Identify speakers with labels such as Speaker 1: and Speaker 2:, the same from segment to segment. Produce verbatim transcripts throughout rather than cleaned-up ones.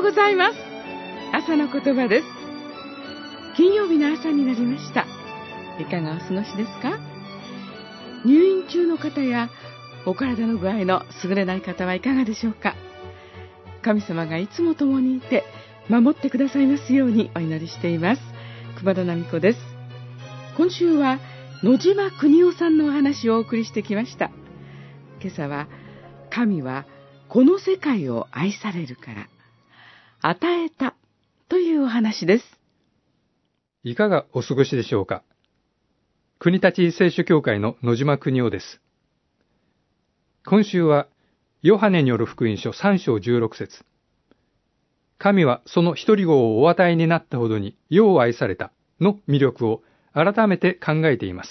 Speaker 1: ございます。朝の言葉です。金曜日の朝になりました。いかがお過ごしですか？入院中の方やお体の具合の優れない方はいかがでしょうか？神様がいつも共にいて守ってくださいますようにお祈りしています。熊田奈美子です。今週は野島邦夫さんのお話をお送りしてきました。今朝は、神はこの世界を愛されるから与えたというお話です。
Speaker 2: いかがお過ごしでしょうか。国立聖書協会の野島邦夫です。今週はヨハネによる福音書さん章じゅうろく節。神はその一人子をお与えになったほどによう愛されたの魅力を改めて考えています。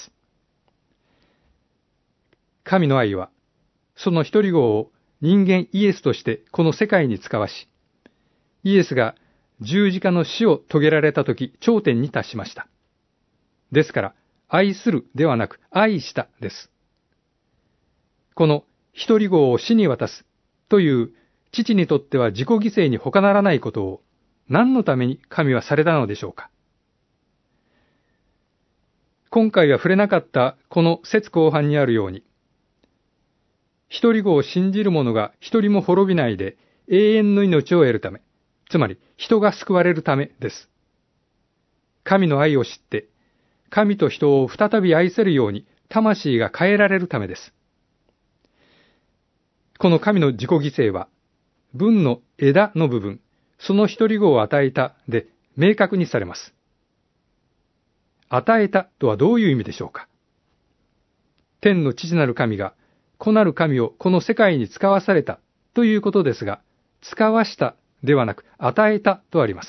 Speaker 2: 神の愛はその一人子を人間イエスとしてこの世界に使わし、イエスが十字架の死を遂げられたとき頂点に達しました。ですから愛するではなく愛したです。この一人子を死に渡すという父にとっては自己犠牲に他ならないことを何のために神はされたのでしょうか。今回は触れなかったこの節後半にあるように、一人子を信じる者が一人も滅びないで永遠の命を得るため、つまり人が救われるためです。神の愛を知って、神と人を再び愛せるように魂が変えられるためです。この神の自己犠牲は、文の枝の部分、その一人子を与えたで明確にされます。与えたとはどういう意味でしょうか。天の父なる神が子なる神をこの世界に使わされたということですが、使わしたではなく与えたとあります。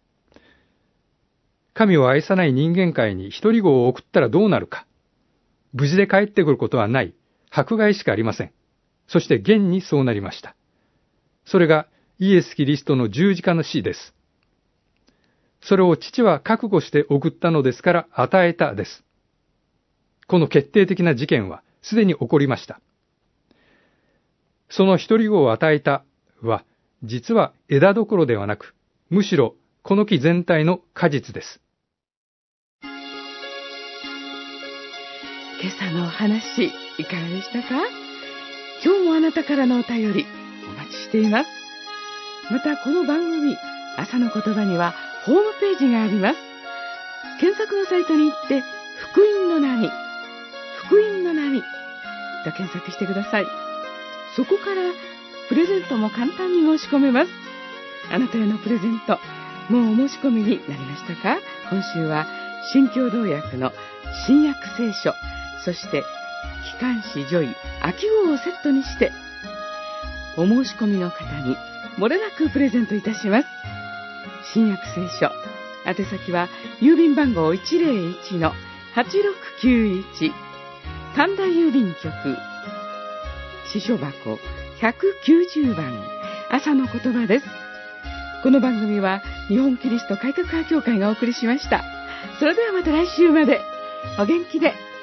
Speaker 2: 神を愛さない人間界に一人子を送ったらどうなるか。無事で帰ってくることはない、迫害しかありません。そして現にそうなりました。それがイエス・キリストの十字架の死です。それを父は覚悟して送ったのですから与えたです。この決定的な事件はすでに起こりました。その一人子を与えたは、実は枝どころではなく、むしろこの木全体の果実です。
Speaker 1: 今朝のお話、いかがでしたか？今日もあなたからのお便り、お待ちしています。またこの番組、朝の言葉にはホームページがあります。検索のサイトに行って、福音の波、福音の波と検索してください。そこからプレゼントも簡単に申し込めます。あなたへのプレゼント、もうお申し込みになりましたか？今週は新共同訳の新約聖書、そして機関誌ジョイ秋号をセットにして、お申し込みの方に漏れなくプレゼントいたします。新約聖書、宛先は郵便番号 いちまるいちのはちろくきゅういち、神田郵便局、支所箱ひゃくきゅうじゅうばん、朝の言葉です。この番組は日本キリスト改革派協会がお送りしました。それではまた来週までお元気で。